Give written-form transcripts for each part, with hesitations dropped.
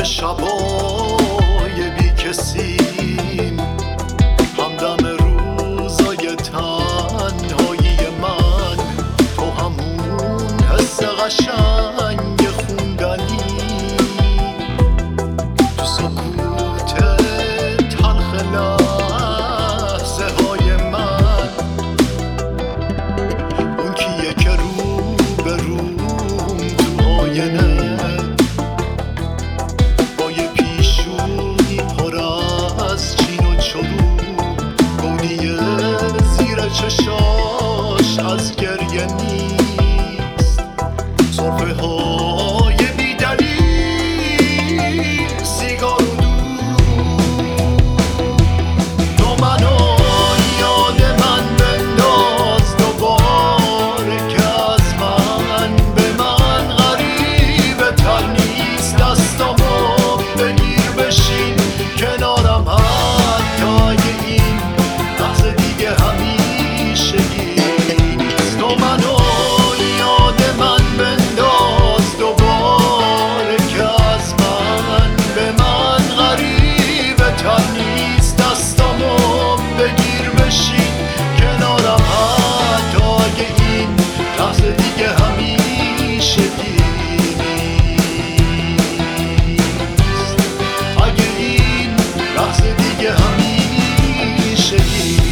شبای بی کسیم، همدم روزای تنهایی من، تو همون حس قشنگ خوندنی تو سکوت تلخ لحظه های من، اون کیه که رو به روم تو آینه چشاش از گریه نیست، سرفه های بی دلیل سیگار و تو منو یاد من بنداز دوباره که از من به من غریبه تر نیست، دستامو بگیر بشین کنارم حتی اگه این لحظه دیگه همین تو منو یاد من بنداز دوباره که از من به من غریبه تر نیست، دستامو بگیر بشین کنارم حتی اگه این لحظه دیگه همیشگی نیست، اگه این لحظه دیگه همیشگی.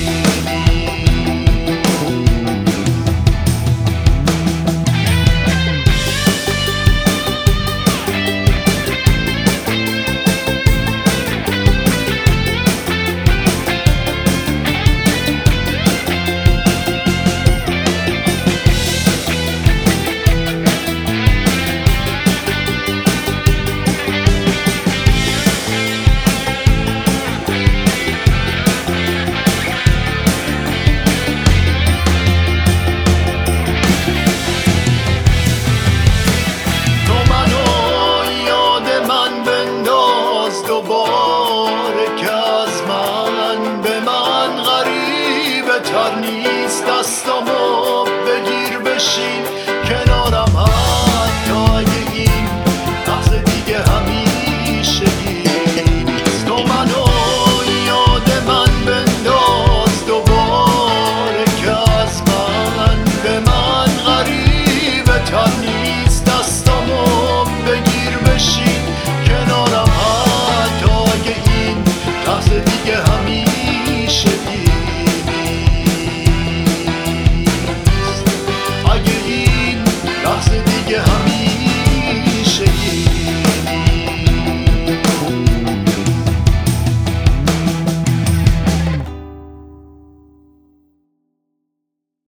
دوباره که از من به من غریبه تر نیست، دستامو بگیر بشین کنارم حتی اگه این لحظه دیگه همیشگی نیست، تو منو یاد من بنداز دوباره که از من به من غریبه تر نیست، دستامو بگیر بشین کنارم لحظه دیگه همین